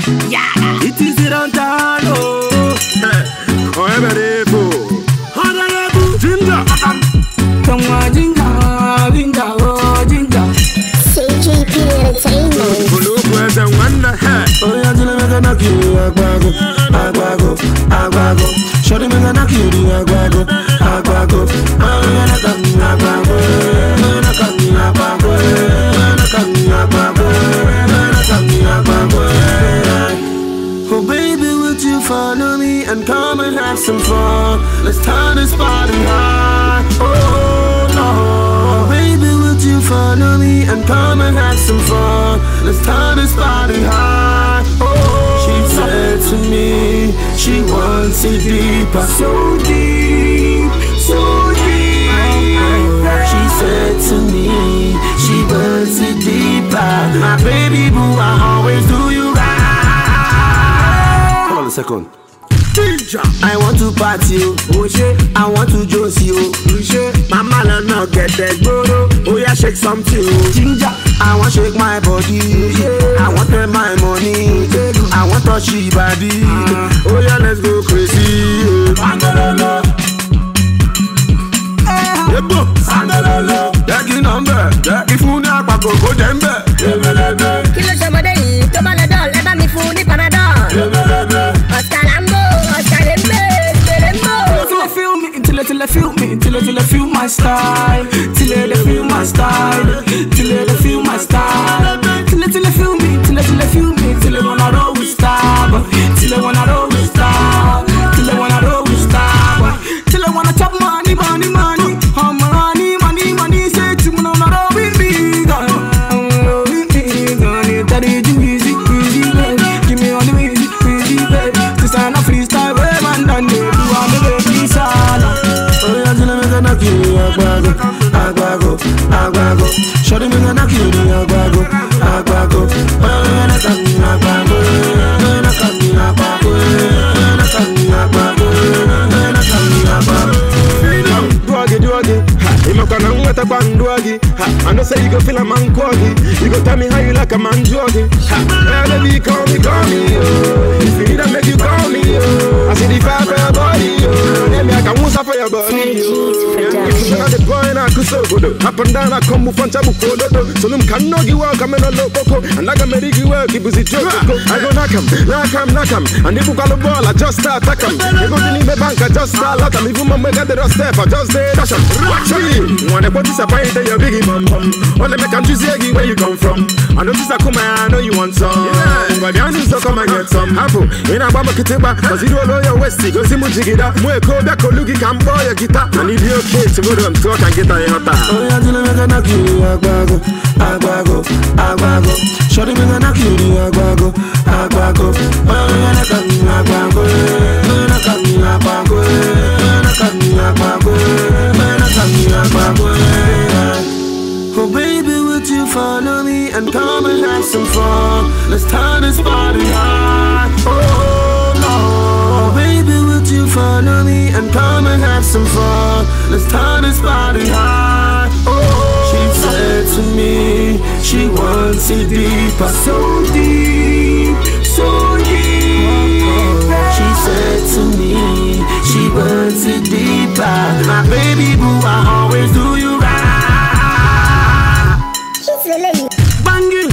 Yeah. It is it on Tano. Oh, every Honorable Ginger. Come on, Ginger, Ginger, oh, Ginger. CGP Entertainment. Look where's the one the head. Oh, yeah, I'm gonna kill you, Agbago, Agbago, Agbago. Shut him, I'm gonna kill you, Agbago, Agbago. I'm gonna come, Agbago, I'm gonna come, Agbago, I'm gonna come, Agbago, I'm gonna come, Agbago. Oh, baby, would you follow me and come and have some fun? Let's turn this party high. Oh, no. Baby, would you follow me and come and have some fun? Let's turn this party high. Oh, she said to me, she wants it deeper. So deep, so deep. She said to me, she wants it deeper. My baby boo, I always do you right. Hold on a second. I want to party, oh, I want to joke you. Mama let not get that bro. Oh yeah, shake something, Ginger. I want shake my body. I want my money. I want touch she body. Oh yeah, let's go crazy. Sandalolo, yebo. Sandalolo, yagi number. Yagi funi akpako go dembe. Kilo somode yi, to baladol, eba mi funi panadol. Oscar Lambo, Oscar Lembe. Till I feel me, till I feel my style, till I feel my style, till I feel my style, till I feel me, till I feel me, till I wanna roll with style, till I wanna roll with style, till I wanna roll with style, till I wanna chop money, money, money, money, say to me, wanna roll with me, roll with me, that is easy, baby, give me all the easy, baby, this ain't a freestyle, baby, man, done it, do all the baby salad. Agbago, Agbago, Agbago. Shut him in a kill you, Agbago, Agbago. I know say you go feel a man quaggy. You go tell me how you like a man joggy. Baby, call me, if you need to make you call me, I see the fire for your body, let me I can move for your body. If you the boy and I could so good. Up and down I come move on Chabu Kodo. So them can know you walk, I'm in a low coco. And I can make you work, keep busy joke. I go knock him. And if you call the ball, I just start attack him. You go to me bank, I just start lock him. If you mama get the step, I just say dash him. Watch me. When I put this up, I tell your biggie bum bum. Only make them choose where you come from. I notice I come I know you want some. But the answer so come and get some. Apple. In a bamba kiteba, cause you don't know your West. Go see Mujigida. Mwe koda kolugi can boy your guitar. And if you're okay to go to them talk and get a hota. Oh yeah, till I'm gonna kill you, Agbago, Agbago, Agbago. Shut him in a kill you, Agbago, Agbago. Oh yeah, Agbago, Agbago, Agbago. Oh baby, would you follow me and come and have some fun? Let's turn this party high. Oh no, baby, would you follow me and come and have some fun? Let's turn this party high. Oh, she said to me, she wants it deeper, so deep, so deep. She said to me, she wants it deeper. My baby boo, I always do you right. Banging,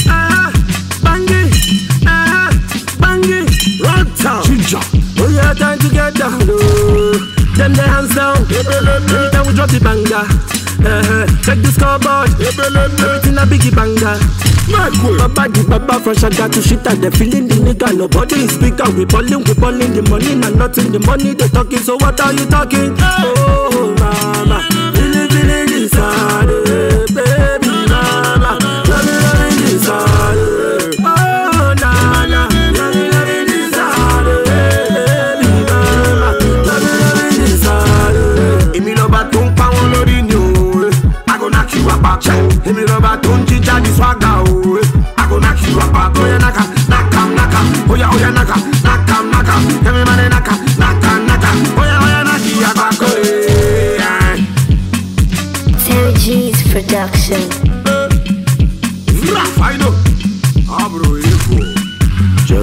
banging, rock town. Ginger, oh yeah, time to get down low. Them the hands down. Anytime we drop the banger, check the scoreboard. Everything a biggie banger. Baba from Shagga to shit and they feeling the nigga. Nobody is speaker. We balling the money, not nothing. The money they talking. So what are you talking? Oh mama, feeling inside, baby mama, loving inside. Oh nana, loving inside, baby mama, loving inside. Emi lo ba ton pa won lori ni o, I go knock you up. Emi lo ba ton jinja di swagger o, I go knock you up. Oh yeah, naka, oh yeah, naka, everybody naka. Oh yeah, naki up.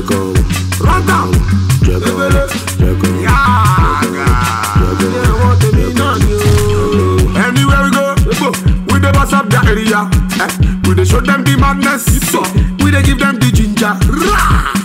Run down. Anywhere we go, we dey boss up the area. We dey show them the madness. We dey give them the ginger.